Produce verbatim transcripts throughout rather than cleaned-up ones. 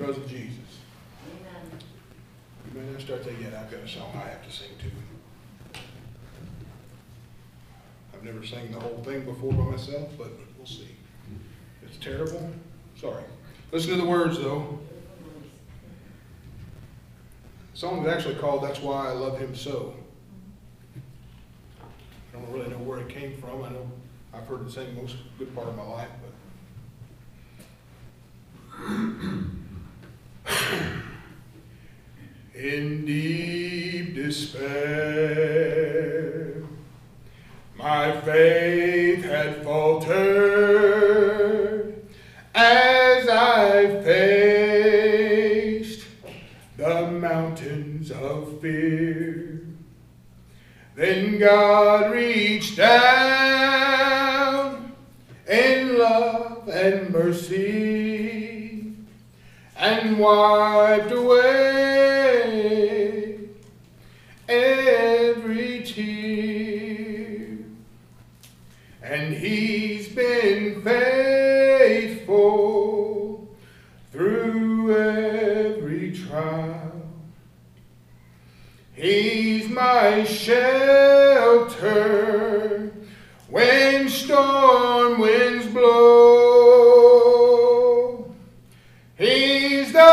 because of Jesus. Amen. You may not start that yet. I've got a song I have to sing too. I've never sang the whole thing before by myself, but we'll see. It's terrible. Sorry. Listen to the words, though. The song is actually called That's Why I Love Him So. I don't really know where it came from. I know I've heard it sing most good part of my life, but in deep despair, my faith had faltered as I faced the mountains of fear. Then God reached down in love and mercy and wiped away every tear. And He's been faithful through every trial. He's my shelter when storm winds blow. He's the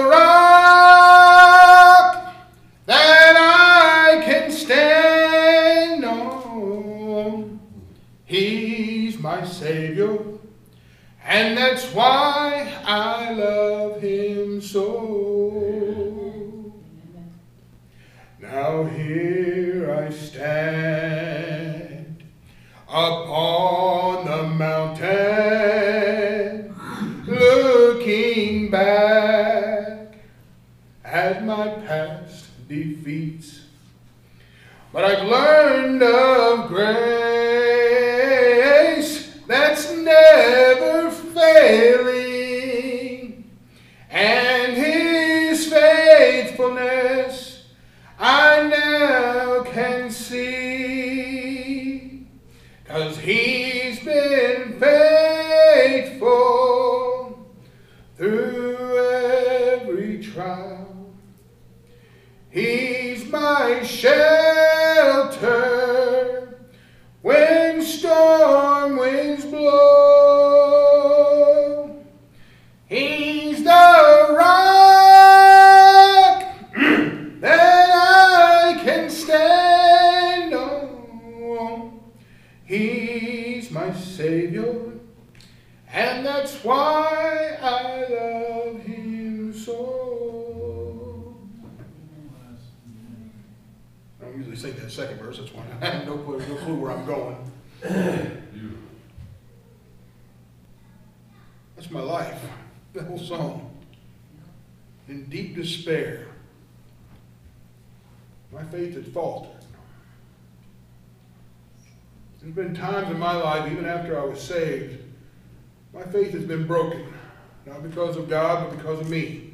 rock that I can stand on. He's my Savior, and that's why I love Him so. Now here I stand upon the mountain, looking back at my past defeats. But I've learned of grace that's never failing, and His faithfulness I now can see, 'cause He's been faithful through every trial. He's my shelter when storm winds blow. He's the rock that I can stand on. He's my Savior, and that's why I love Him so. I don't usually sing that second verse, that's why I have no clue, no clue where I'm going. That's my life, the whole song. In deep despair, my faith had faltered. There's been times in my life, even after I was saved, my faith has been broken. Not because of God, but because of me.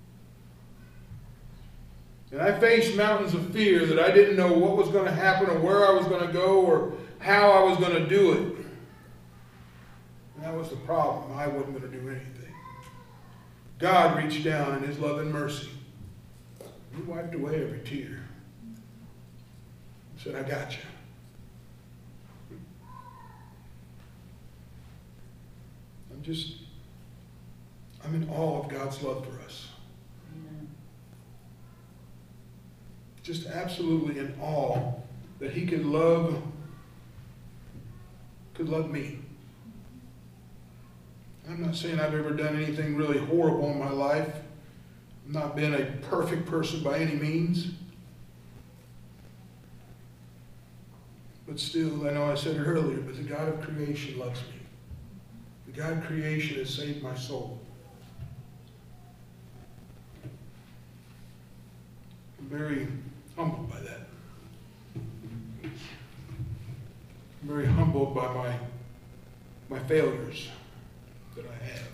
And I faced mountains of fear that I didn't know what was going to happen or where I was going to go or how I was going to do it. And that was the problem. I wasn't going to do anything. God reached down in His love and mercy. He wiped away every tear. He said, I got you. I'm just, I'm in awe of God's love for us. Amen. Just absolutely in awe that He could love, could love me. I'm not saying I've ever done anything really horrible in my life. I've not been a perfect person by any means. But still, I know I said it earlier, but the God of creation loves me. The God of creation has saved my soul. I'm very humbled by that. I'm very humbled by my, my failures that I have.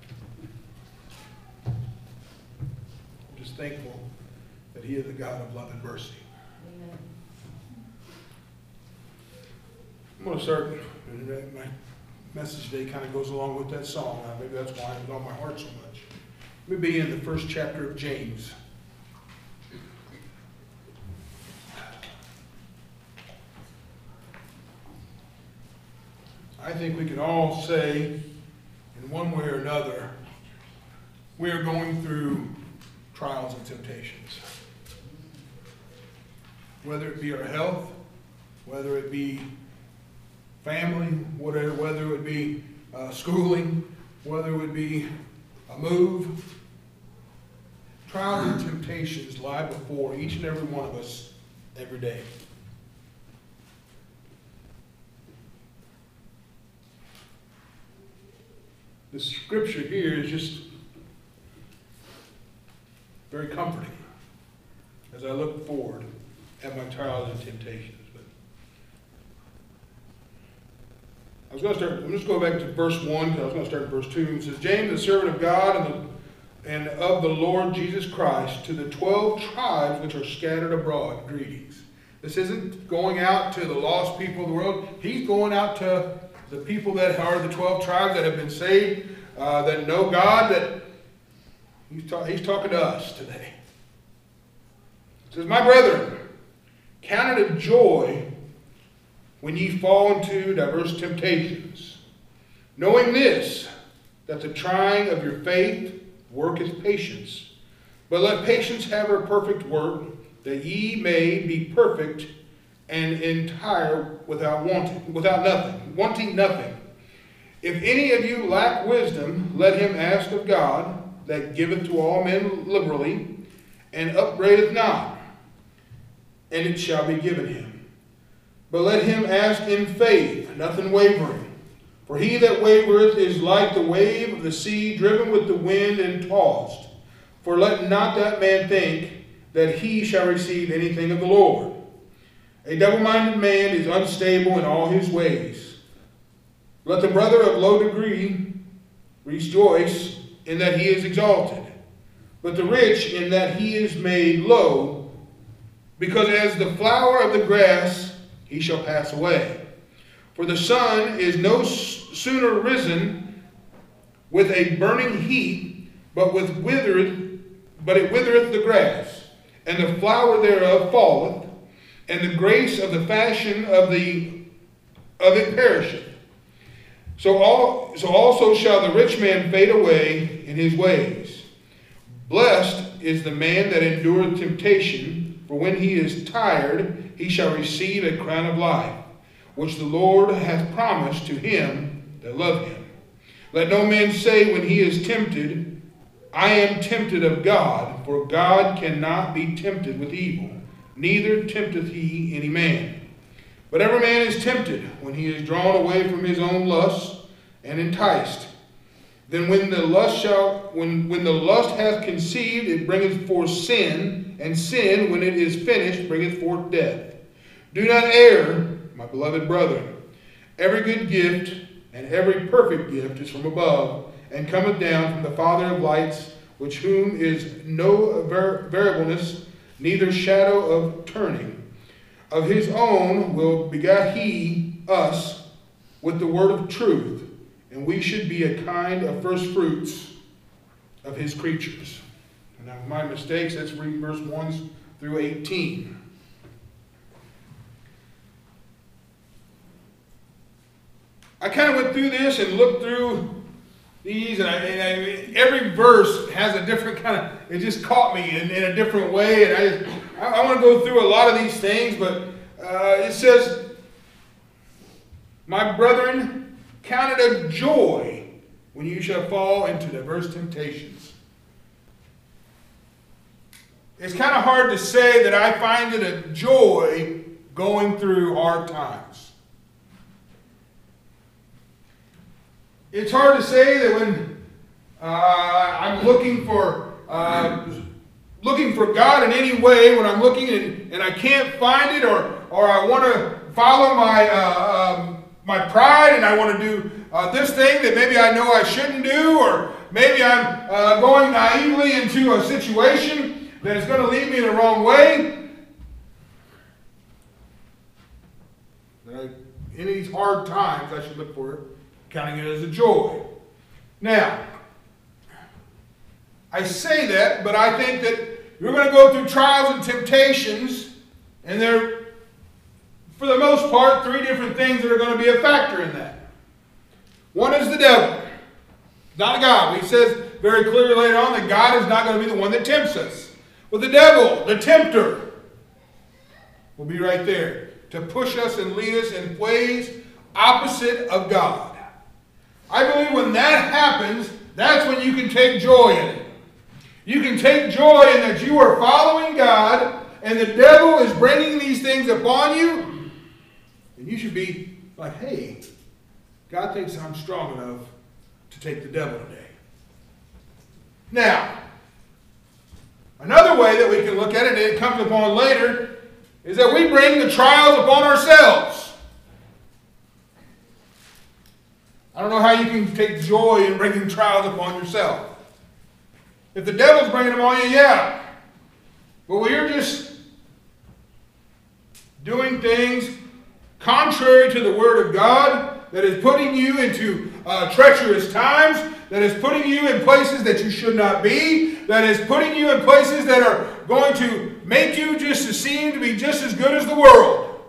I'm just thankful that He is a God of love and mercy. Amen. I'm going to start, my message today kind of goes along with that song. Uh, maybe that's why it was on my heart so much. Let me be in the first chapter of James. I think we can all say, in one way or another, we are going through trials and temptations. Whether it be our health, whether it be family, whatever, whether it be uh, schooling, whether it would be a move. Trials and temptations lie before each and every one of us every day. The scripture here is just very comforting as I look forward at my trials and temptations. But I was going to start, I'm just going back to verse one, because I was going to start at verse two. It says, James, the servant of God and, the, and of the Lord Jesus Christ, to the twelve tribes which are scattered abroad, greetings. This isn't going out to the lost people of the world. He's going out to the people that are the twelve tribes that have been saved, uh, that know God, that he's, ta- he's talking to us today. It says, my brethren, count it a joy when ye fall into diverse temptations, knowing this, that the trying of your faith worketh patience. But let patience have her perfect work, that ye may be perfect and entire without wanting, without nothing, wanting nothing. If any of you lack wisdom, let him ask of God, that giveth to all men liberally, and upbraideth not, and it shall be given him. But let him ask in faith, nothing wavering. For he that wavereth is like the wave of the sea, driven with the wind and tossed. For let not that man think that he shall receive anything of the Lord. A double-minded man is unstable in all his ways. Let the brother of low degree rejoice in that he is exalted, but the rich in that he is made low, because as the flower of the grass he shall pass away. For the sun is no sooner risen with a burning heat, but with withered, but it withereth the grass, and the flower thereof falleth, and the grace of the fashion of the of it perisheth. So all so also shall the rich man fade away in his ways. Blessed is the man that endureth temptation, for when he is tired, he shall receive a crown of life, which the Lord hath promised to him that love him. Let no man say when he is tempted, I am tempted of God, for God cannot be tempted with evil, neither tempteth he any man. But every man is tempted when he is drawn away from his own lust and enticed. Then when the lust shall when, when the lust hath conceived, it bringeth forth sin, and sin, when it is finished, bringeth forth death. Do not err, my beloved brethren. Every good gift and every perfect gift is from above, and cometh down from the Father of lights, which whom is no var- variableness, neither shadow of turning. Of his own will begat he us with the word of truth, and we should be a kind of first fruits of his creatures. And now, my mistakes, let's read verse one through eighteen. I kind of went through this and looked through these, and, I, and I, every verse has a different kind of, it just caught me in, in a different way, and I just, I, I want to go through a lot of these things, but uh, it says, my brethren, count it a joy when you shall fall into diverse temptations. It's kind of hard to say that I find it a joy going through hard times. It's hard to say that when uh, I'm looking for uh, looking for God in any way, when I'm looking and, and I can't find it, or or I want to follow my uh, um, my pride and I want to do uh, this thing that maybe I know I shouldn't do, or maybe I'm uh, going naively into a situation that is going to lead me the wrong way. That I, in these hard times, I should look for it, counting it as a joy. Now, I say that, but I think that you're going to go through trials and temptations, and there, for the most part, three different things that are going to be a factor in that. One is the devil, not God. He says very clearly later on that God is not going to be the one that tempts us. But the devil, the tempter, will be right there to push us and lead us in ways opposite of God. I believe when that happens, that's when you can take joy in it. You can take joy in that you are following God and the devil is bringing these things upon you. And you should be like, hey, God thinks I'm strong enough to take the devil today. Now, another way that we can look at it, and it comes upon later, is that we bring the trials upon ourselves. I don't know how you can take joy in bringing trials upon yourself. If the devil's bringing them on you, yeah. But when you're just doing things contrary to the Word of God, that is putting you into uh, treacherous times, that is putting you in places that you should not be, that is putting you in places that are going to make you just seem to be just as good as the world.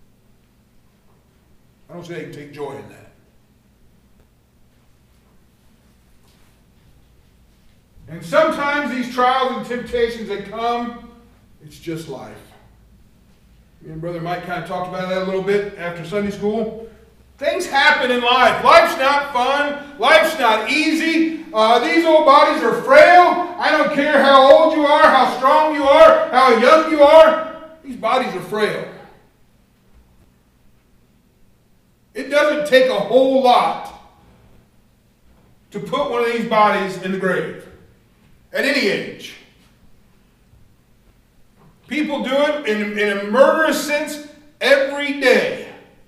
I don't say you can take joy in that. And sometimes these trials and temptations that come, it's just life. Me and Brother Mike kind of talked about that a little bit after Sunday school. Things happen in life. Life's not fun. Life's not easy. Uh, these old bodies are frail. I don't care how old you are, how strong you are, how young you are. These bodies are frail. It doesn't take a whole lot to put one of these bodies in the grave at any age. People do it in, in a murderous sense every day.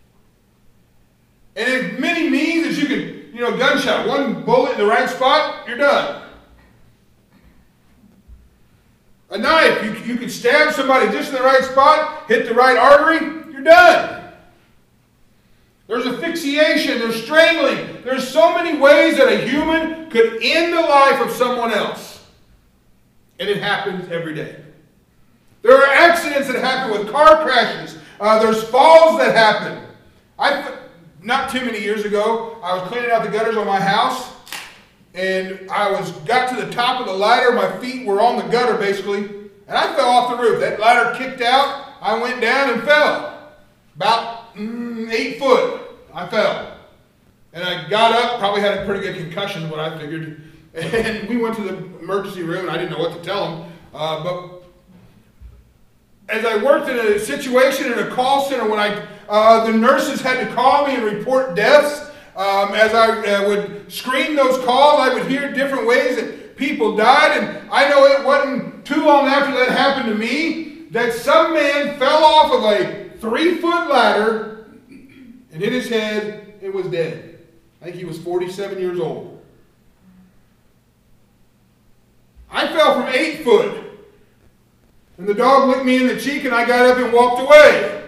And as many means as you can, you know, gunshot, one bullet in the right spot, you're done. A knife, you, you can stab somebody just in the right spot, hit the right artery, you're done. There's asphyxiation, there's strangling. There's so many ways that a human could end the life of someone else. And it happens every day. There are accidents that happen with car crashes. Uh, there's falls that happen. I, not too many years ago, I was cleaning out the gutters on my house, and I was got to the top of the ladder. My feet were on the gutter, basically, and I fell off the roof. That ladder kicked out. I went down and fell. About mm, eight foot, I fell. And I got up, probably had a pretty good concussion, is what I figured. And we went to the emergency room, and I didn't know what to tell them. Uh, but as I worked in a situation in a call center, when I uh, the nurses had to call me and report deaths, um, as I uh, would screen those calls, I would hear different ways that people died. And I know it wasn't too long after that happened to me that some man fell off of a three-foot ladder and hit his head and was dead. I think he was forty-seven years old. I fell from eight foot. And the dog licked me in the cheek and I got up and walked away.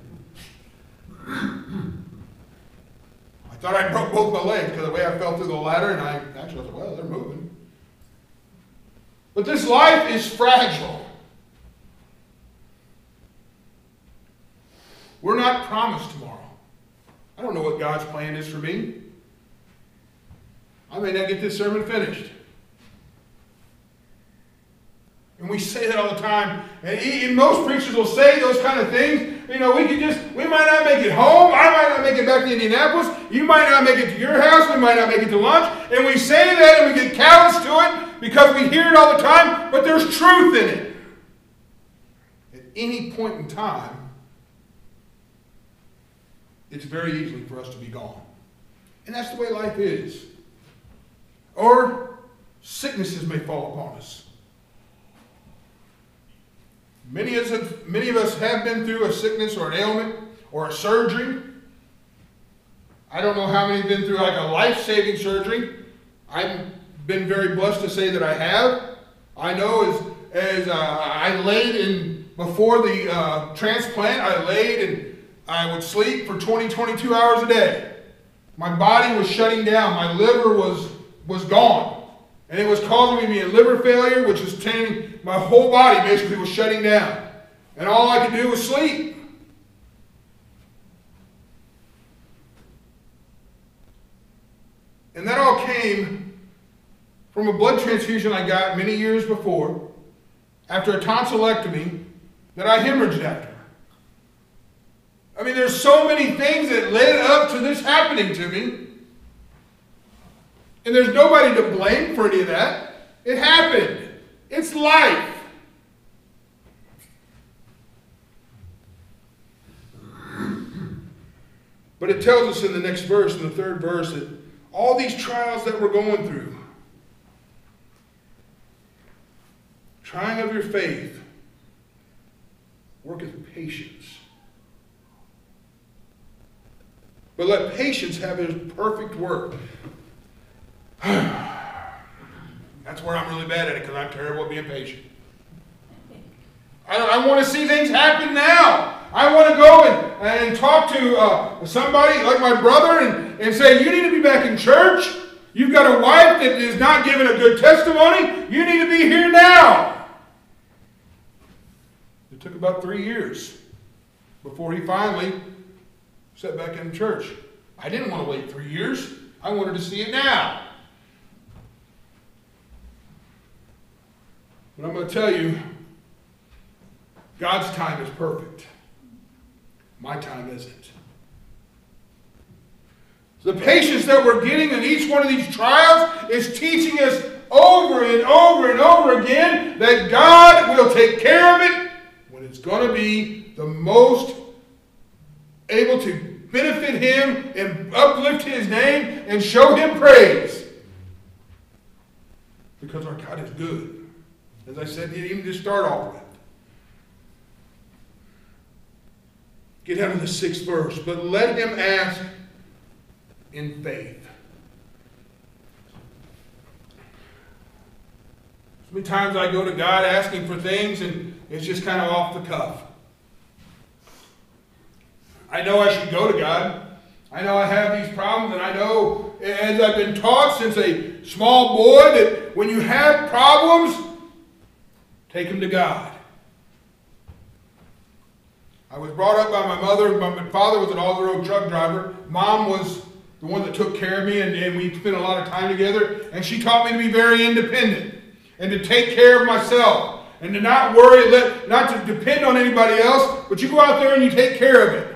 I thought I broke both my legs because of the way I fell through the ladder, and I actually I was like, well, they're moving. But this life is fragile. We're not promised tomorrow. I don't know what God's plan is for me. I may not get this sermon finished. And we say that all the time. And, he, and most preachers will say those kind of things. You know, we could just, we might not make it home. I might not make it back to Indianapolis. You might not make it to your house. We might not make it to lunch. And we say that and we get callous to it because we hear it all the time. But there's truth in it. At any point in time, it's very easy for us to be gone. And that's the way life is. Or sicknesses may fall upon us. Many of, us, many of us have been through a sickness or an ailment or a surgery. I don't know how many have been through like a life-saving surgery. I've been very blessed to say that I have. I know as, as uh, I laid in, before the uh, transplant, I laid and I would sleep for twenty, twenty-two hours a day. My body was shutting down. My liver was, was gone. And it was causing me a liver failure, which was turning my whole body basically was shutting down. And all I could do was sleep. And that all came from a blood transfusion I got many years before, after a tonsillectomy that I hemorrhaged after. I mean, there's so many things that led up to this happening to me. And there's nobody to blame for any of that. It happened. It's life. But it tells us in the next verse, in the third verse, that all these trials that we're going through, trying of your faith, worketh patience. But let patience have its perfect work. That's where I'm really bad at it, because I'm terrible at being patient. I, I want to see things happen now. I want to go and, and talk to uh, somebody like my brother and, and say, you need to be back in church. You've got a wife that is not giving a good testimony. You need to be here now. It took about three years before he finally sat back in church. I didn't want to wait three years. I wanted to see it now. But I'm going to tell you, God's time is perfect. My time isn't. The patience that we're getting in each one of these trials is teaching us over and over and over again that God will take care of it when it's going to be the most able to benefit Him and uplift His name and show Him praise. Because our God is good. As I said, even to start off with. Get down to the sixth verse. But let him ask in faith. So many times I go to God asking for things and it's just kind of off the cuff. I know I should go to God. I know I have these problems, and I know, as I've been taught since a small boy, that when you have problems, take them to God. I was brought up by my mother. My father was an all-the-road truck driver. Mom was the one that took care of me, and, and we spent a lot of time together. And she taught me to be very independent and to take care of myself and to not worry, let, not to depend on anybody else, but you go out there and you take care of it.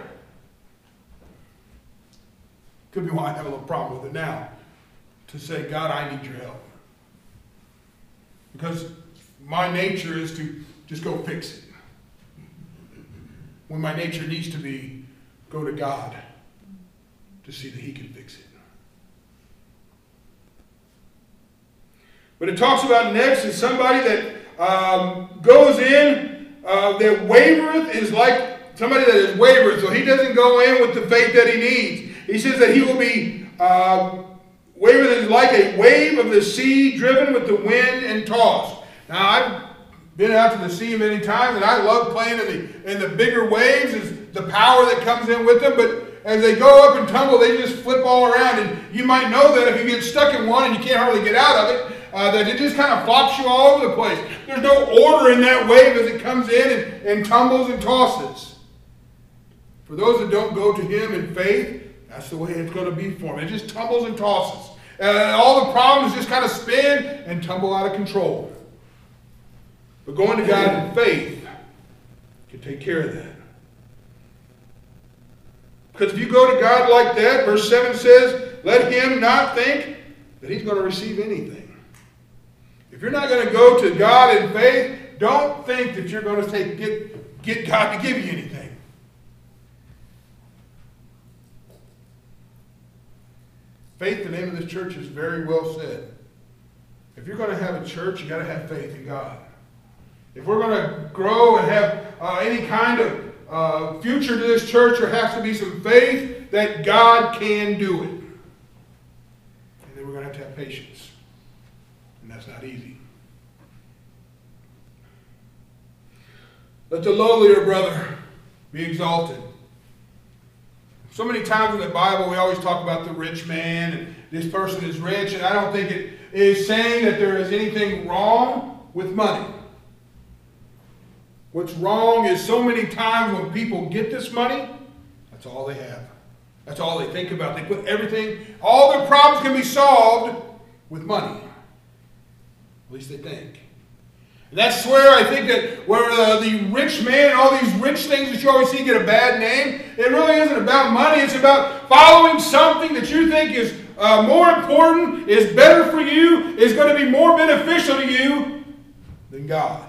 Could be why I have a little problem with it now. To say, God, I need your help. Because my nature is to just go fix it. When my nature needs to be, go to God to see that He can fix it. But it talks about next is somebody that um, goes in, uh, that wavereth is like somebody that is wavered. So he doesn't go in with the faith that he needs. He says that he will be uh, wavered is like a wave of the sea driven with the wind and tossed. Now I've been out to the sea many times, and I love playing in the in the bigger waves. Is the power that comes in with them, but as they go up and tumble, they just flip all around. And you might know that if you get stuck in one and you can't hardly get out of it, uh, that it just kind of flops you all over the place. There's no order in that wave as it comes in and, and tumbles and tosses. For those that don't go to Him in faith, that's the way it's going to be for them. It just tumbles and tosses. And all the problems just kind of spin and tumble out of control. But going to God in faith can take care of that. Because if you go to God like that, verse seven says, let him not think that he's going to receive anything. If you're not going to go to God in faith, don't think that you're going to take, get, get God to give you anything. Faith, the name of this church, is very well said. If you're going to have a church, you've got to have faith in God. If we're going to grow and have uh, any kind of uh, future to this church, there has to be some faith that God can do it. And then we're going to have to have patience. And that's not easy. Let the lowlier brother be exalted. So many times in the Bible we always talk about the rich man and this person is rich, and I don't think it is saying that there is anything wrong with money. What's wrong is so many times when people get this money, that's all they have. That's all they think about. They put everything, all their problems can be solved with money. At least they think. And that's where I think that where uh, the rich man and all these rich things that you always see get a bad name, it really isn't about money. It's about following something that you think is uh, more important, is better for you, is going to be more beneficial to you than God.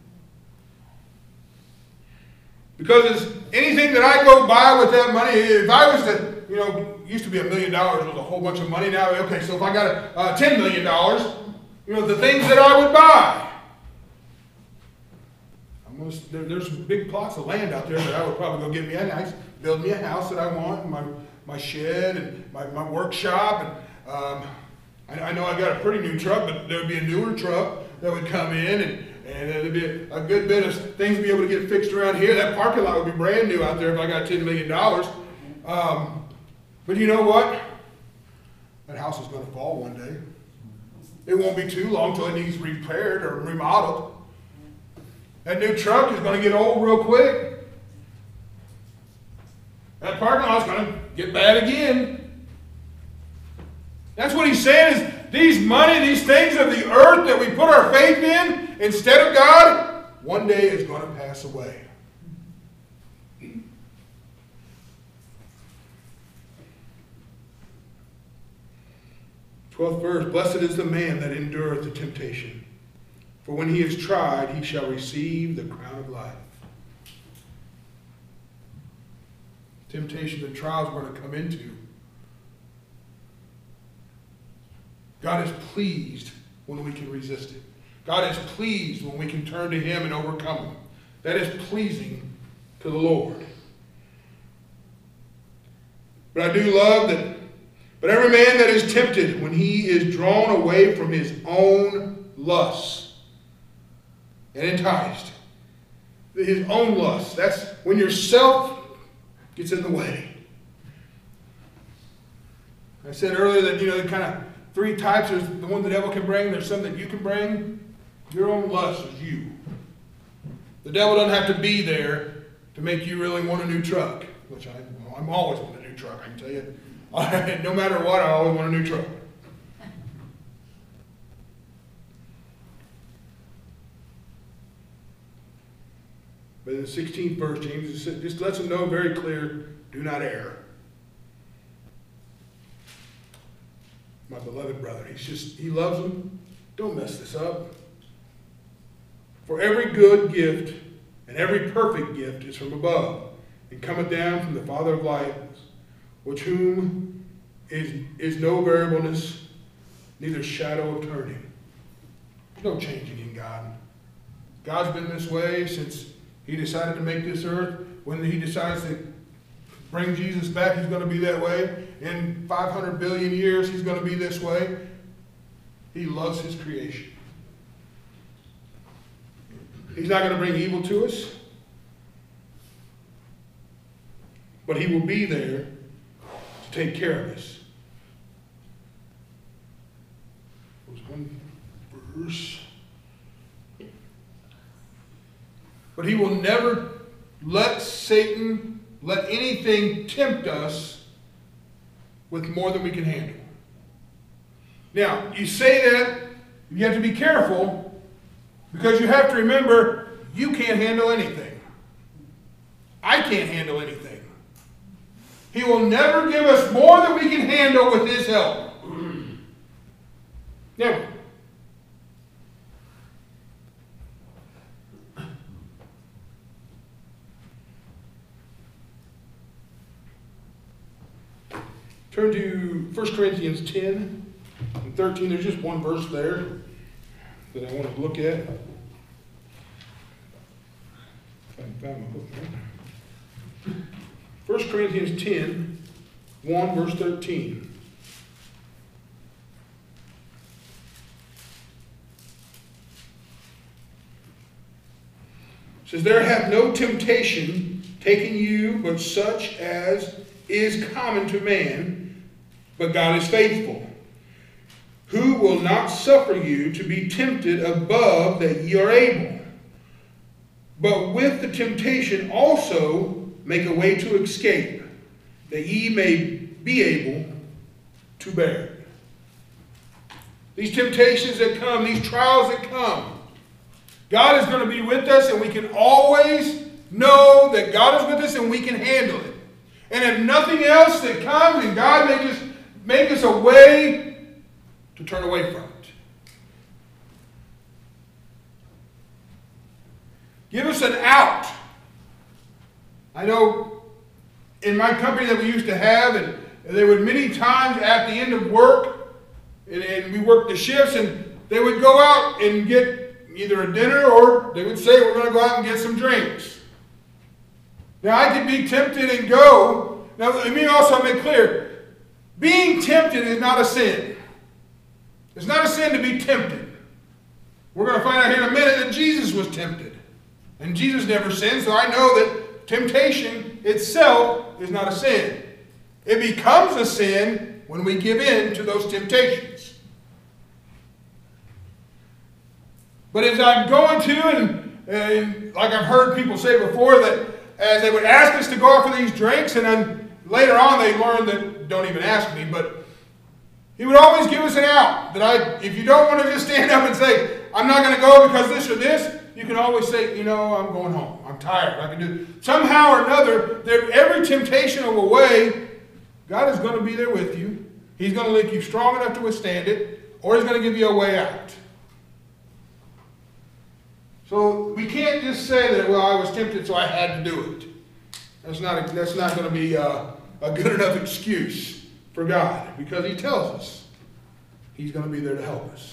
Because it's anything that I go buy with that money, if I was to, you know, used to be a million dollars was a whole bunch of money. Now, okay, so if I got a, uh, ten million dollars, you know, the things that I would buy. Almost, there, there's big plots of land out there that I would probably go get me a nice, build me a house that I want, my my shed and my, my workshop. And um, I, I know I got a pretty new truck, but there would be a newer truck that would come in, and, and there'd be a, a good bit of things to be able to get fixed around here. That parking lot would be brand new out there if I got ten million dollars. Um, but you know what? That house is going to fall one day. It won't be too long till it needs repaired or remodeled. That new truck is going to get old real quick. That parking lot's going to get bad again. That's what he's saying is these money, these things of the earth that we put our faith in instead of God, one day is going to pass away. twelfth verse, blessed is the man that endureth the temptation. For when he is tried, he shall receive the crown of life. Temptations and trials we're going to come into. God is pleased when we can resist it. God is pleased when we can turn to him and overcome him. That is pleasing to the Lord. But I do love that, but every man that is tempted when he is drawn away from his own lusts, and enticed. His own lust. That's when yourself gets in the way. I said earlier that, you know, kind of three types. There's the one the devil can bring. There's some that you can bring. Your own lust is you. The devil doesn't have to be there to make you really want a new truck. Which I, well, I'm always want a new truck, I can tell you. No matter what, I always want a new truck. But in the sixteenth verse, James just lets them know very clear, do not err. My beloved brother, he's just, he loves them. Don't mess this up. For every good gift and every perfect gift is from above, and cometh down from the Father of lights, which whom is, is no variableness, neither shadow of turning. There's no changing in God. God's been this way since he decided to make this earth. When he decides to bring Jesus back, he's going to be that way. In five hundred billion years, he's going to be this way. He loves his creation. He's not going to bring evil to us. But he will be there to take care of us. There's one verse. But he will never let Satan, let anything tempt us with more than we can handle. Now, you say that, you have to be careful, because you have to remember, you can't handle anything. I can't handle anything. He will never give us more than we can handle with his help. Never. Turn to First Corinthians ten and thirteen. There's just one verse there that I want to look at. If I can find my book there. First Corinthians ten, one, verse thirteen. It says, there hath no temptation taken you but such as is common to man, but God is faithful, who will not suffer you to be tempted above that ye are able, but with the temptation also make a way to escape, that ye may be able to bear it. These temptations that come, these trials that come, God is going to be with us, and we can always know that God is with us and we can handle it. And if nothing else that comes, and God may just make us a way to turn away from it. Give us an out. I know in my company that we used to have, and there would many times at the end of work, and, and we worked the shifts, and they would go out and get either a dinner, or they would say, we're going to go out and get some drinks. Now, I could be tempted and go. Now, let me also make clear, being tempted is not a sin. It's not a sin to be tempted. We're going to find out here in a minute that Jesus was tempted. And Jesus never sinned, so I know that temptation itself is not a sin. It becomes a sin when we give in to those temptations. But as I'm going to, and, and like I've heard people say before, that as they would ask us to go out for these drinks, and then later on they learned that, don't even ask me, but he would always give us an out. That I, if you don't want to just stand up and say, I'm not going to go because this or this, you can always say, you know, I'm going home. I'm tired. I can do it. Somehow or another, there, every temptation of a way, God is going to be there with you. He's going to make you strong enough to withstand it, or he's going to give you a way out. So we can't just say that, well, I was tempted, so I had to do it. That's not, a, that's not going to be a, a good enough excuse for God, because he tells us he's going to be there to help us.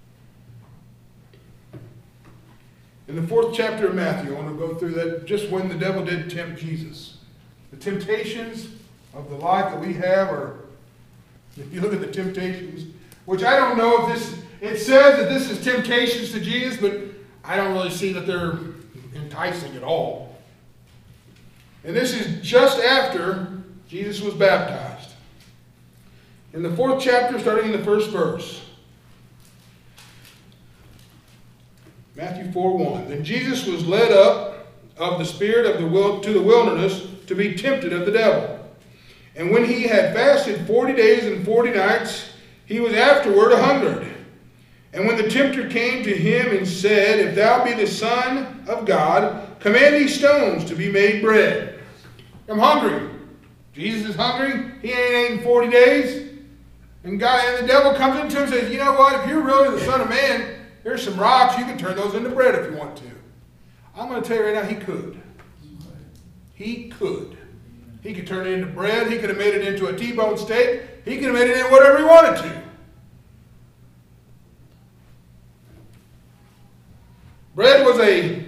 In the fourth chapter of Matthew, I want to go through that, just when the devil did tempt Jesus. The temptations of the life that we have are, if you look at the temptations, which I don't know if this, it says that this is temptations to Jesus, but I don't really see that they're enticing at all. And this is just after Jesus was baptized. In the fourth chapter, starting in the first verse. Matthew four one. Then Jesus was led up of the Spirit of the will to the wilderness to be tempted of the devil. And when he had fasted forty days and forty nights, he was afterward a hungered. And when the tempter came to him and said, If thou be the Son of God, command these stones to be made bread. I'm hungry. Jesus is hungry. He ain't eaten forty days. And, God, and the devil comes into him and says, you know what? If you're really the Son of Man, here's some rocks. You can turn those into bread if you want to. I'm going to tell you right now, he could. He could. He could turn it into bread. He could have made it into a T-bone steak. He could have made it into whatever he wanted to. Bread was a,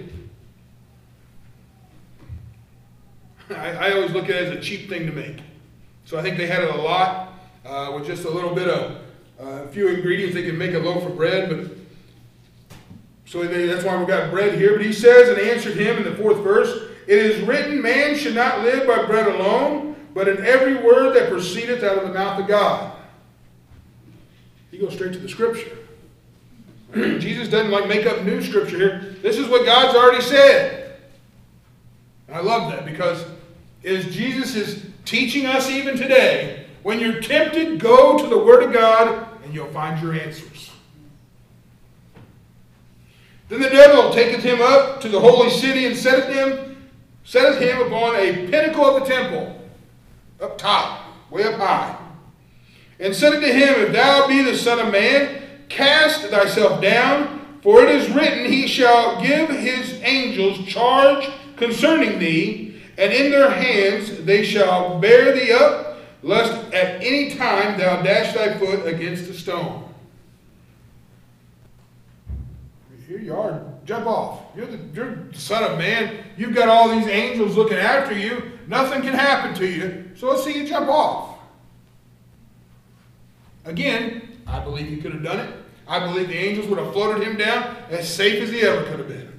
I, I always look at it as a cheap thing to make. So I think they had it a lot. Uh, with just a little bit of uh, a few ingredients, they can make a loaf of bread. But so they, that's why we've got bread here. But he says and answered him in the fourth verse, It is written, man should not live by bread alone, but in every word that proceedeth out of the mouth of God. He goes straight to the scripture. Jesus doesn't like make up new scripture here. This is what God's already said. And I love that, because as Jesus is teaching us even today, when you're tempted, go to the Word of God and you'll find your answers. Then the devil taketh him up to the holy city and setteth him, setteth him upon a pinnacle of the temple, up top, way up high, and said unto him, If thou be the Son of Man, cast thyself down, for it is written, He shall give his angels charge concerning thee, and in their hands they shall bear thee up, lest at any time thou dash thy foot against a stone. Here you are. Jump off. You're the, you're the Son of Man. You've got all these angels looking after you. Nothing can happen to you. So let's see you jump off. Again, I believe he could have done it. I believe the angels would have floated him down as safe as he ever could have been.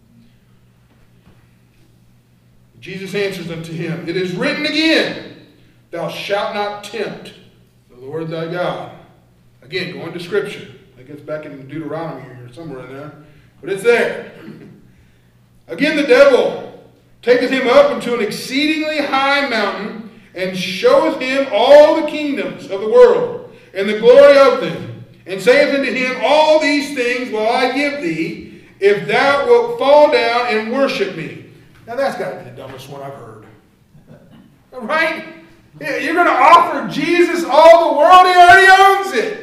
Jesus answers unto him, It is written again, Thou shalt not tempt the Lord thy God. Again, going to Scripture. I guess back in Deuteronomy or somewhere in there. But it's there. Again, the devil taketh him up into an exceedingly high mountain, and showeth him all the kingdoms of the world, and the glory of them, and saith unto him, All these things will I give thee, if thou wilt fall down and worship me. Now that's got to be the dumbest one I've heard. Right? You're going to offer Jesus all the world? He already owns it.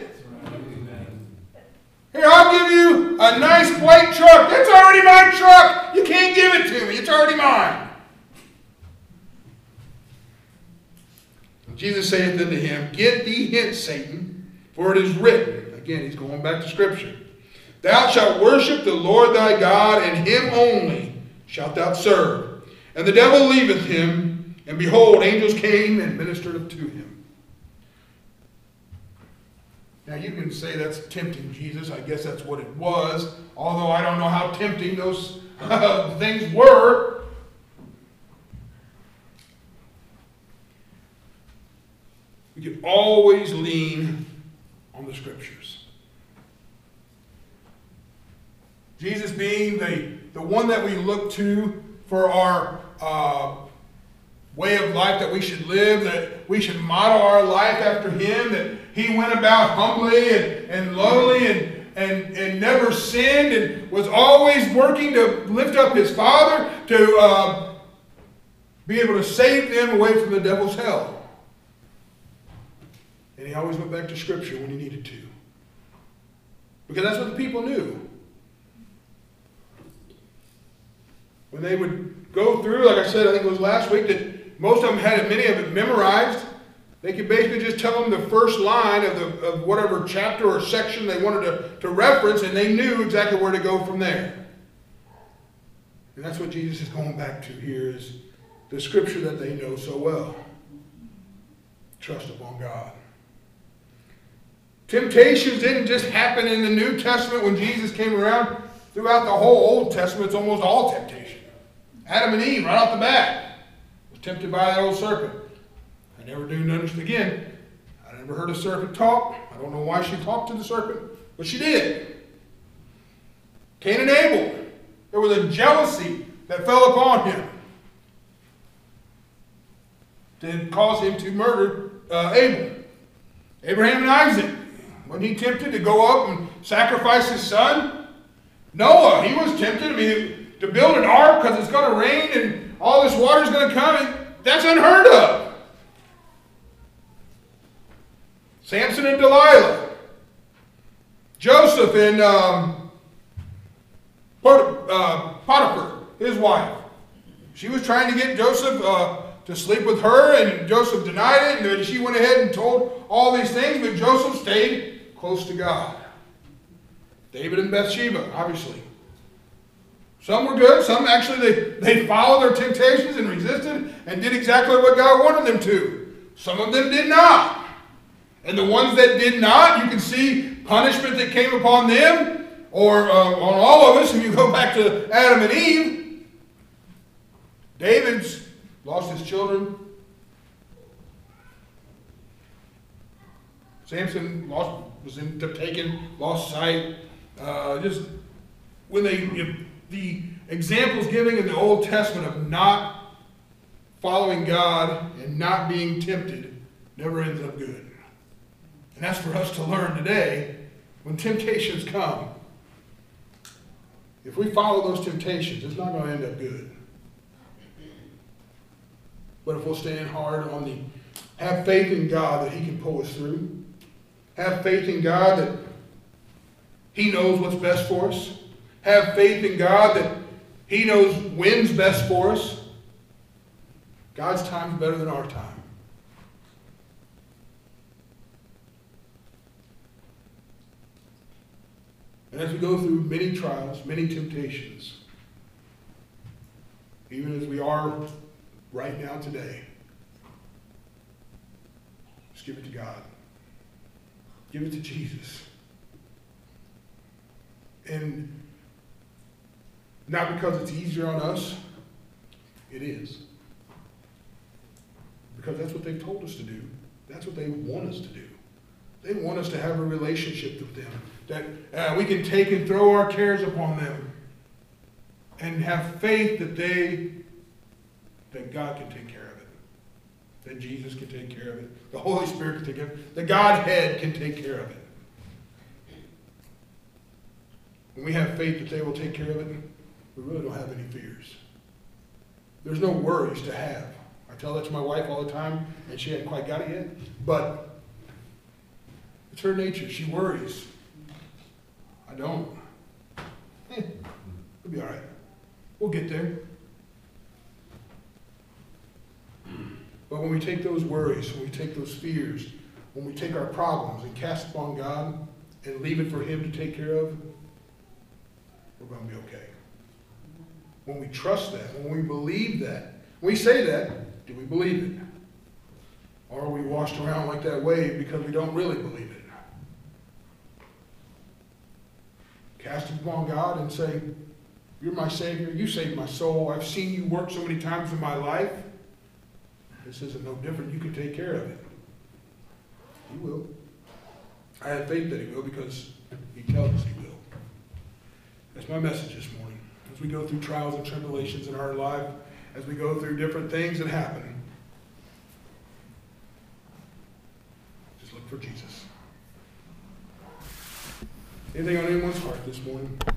Here, I'll give you a nice white truck. That's already my truck. You can't give it to me. It's already mine. Jesus saith unto him, Get thee hence, Satan, for it is written. Again, he's going back to Scripture. Thou shalt worship the Lord thy God, and him only shalt thou serve. And the devil leaveth him, and behold, angels came and ministered unto him. Now you can say that's tempting Jesus. I guess that's what it was. Although I don't know how tempting those uh, things were. We can always lean on the Scriptures. Jesus being the, the one that we look to for our uh, way of life that we should live, that we should model our life after him, that he went about humbly and, and lowly and, and, and never sinned and was always working to lift up his Father, to uh, be able to save them away from the devil's hell. And he always went back to Scripture when he needed to. Because that's what the people knew. When they would go through, like I said, I think it was last week, that most of them had many of it memorized. They could basically just tell them the first line of, the, of whatever chapter or section they wanted to, to reference, and they knew exactly where to go from there. And that's what Jesus is going back to here, is the Scripture that they know so well. Trust upon God. Temptations didn't just happen in the New Testament when Jesus came around. Throughout the whole Old Testament, it's almost all temptation. Adam and Eve, right off the bat, was tempted by that old serpent. I never do understand. Again, I never heard a serpent talk. I don't know why she talked to the serpent, but she did. Cain and Abel, there was a jealousy that fell upon him to cause him to murder uh, Abel. Abraham and Isaac, when he tempted to go up and sacrifice his son. Noah, he was tempted to, be, to build an ark because it's going to rain and all this water is going to come. And that's unheard of. Samson and Delilah. Joseph and um, uh, Potiphar, his wife. She was trying to get Joseph uh, to sleep with her, and Joseph denied it, and she went ahead and told all these things, but Joseph stayed close to God. David and Bathsheba, obviously. Some were good. Some actually, they, they followed their temptations and resisted and did exactly what God wanted them to. Some of them did not. And the ones that did not, you can see punishment that came upon them, or uh, on all of us, if you go back to Adam and Eve. David's lost his children. Samson lost, was in, taken, lost sight. Uh, just when they, if the examples given in the Old Testament of not following God and not being tempted never ends up good. And that's for us to learn today when temptations come. If we follow those temptations, it's not going to end up good. But if we'll stand hard on the, have faith in God that He can pull us through. Have faith in God that He knows what's best for us. Have faith in God that He knows when's best for us. God's time is better than our time. And as we go through many trials, many temptations, even as we are right now today, just give it to God. Give it to Jesus. And not because it's easier on us, it is. Because that's what they've told us to do. That's what they want us to do. They want us to have a relationship with them. That uh, we can take and throw our cares upon them. And have faith that they, that God can take care of it. That Jesus can take care of it. The Holy Spirit can take care of it. The Godhead can take care of it. When we have faith that they will take care of it, we really don't have any fears. There's no worries to have. I tell that to my wife all the time, and she hadn't quite got it yet. But it's her nature. She worries. I don't. Eh, it'll be all right. We'll get there. But when we take those worries, when we take those fears, when we take our problems and cast upon God and leave it for Him to take care of, we're going to be okay. When we trust that, when we believe that, when we say that, do we believe it? Or are we washed around like that wave because we don't really believe it? Cast it upon God and say, you're my Savior. You saved my soul. I've seen you work so many times in my life. This isn't no different. You can take care of it. He will. I have faith that He will because He tells us He will. That's my message this morning. As we go through trials and tribulations in our life, as we go through different things that happen, just look for Jesus. Anything on anyone's heart this morning?